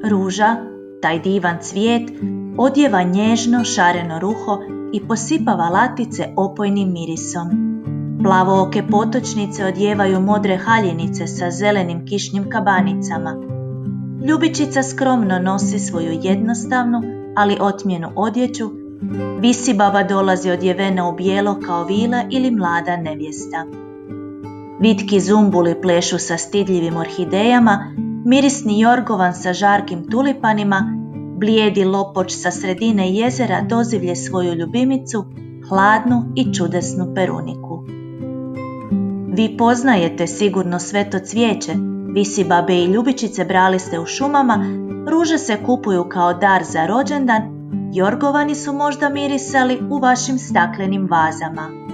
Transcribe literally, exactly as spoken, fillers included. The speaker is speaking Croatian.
Ruža, taj divan cvijet, odjeva nježno šareno ruho i posipava latice opojnim mirisom. Plavooke potočnice odjevaju modre haljinice sa zelenim kišnim kabanicama. Ljubičica skromno nosi svoju jednostavnu, ali otmjenu odjeću. Visibaba dolazi odjevena u bijelo kao vila ili mlada nevjesta. Vitki zumbuli plešu sa stidljivim orhidejama, mirisni jorgovan sa žarkim tulipanima, blijedi lopoč sa sredine jezera dozivlje svoju ljubimicu, hladnu i čudesnu peruniku. Vi poznajete sigurno sve to cvijeće, visibabe i ljubičice brali ste u šumama, ruže se kupuju kao dar za rođendan, jorgovani su možda mirisali u vašim staklenim vazama.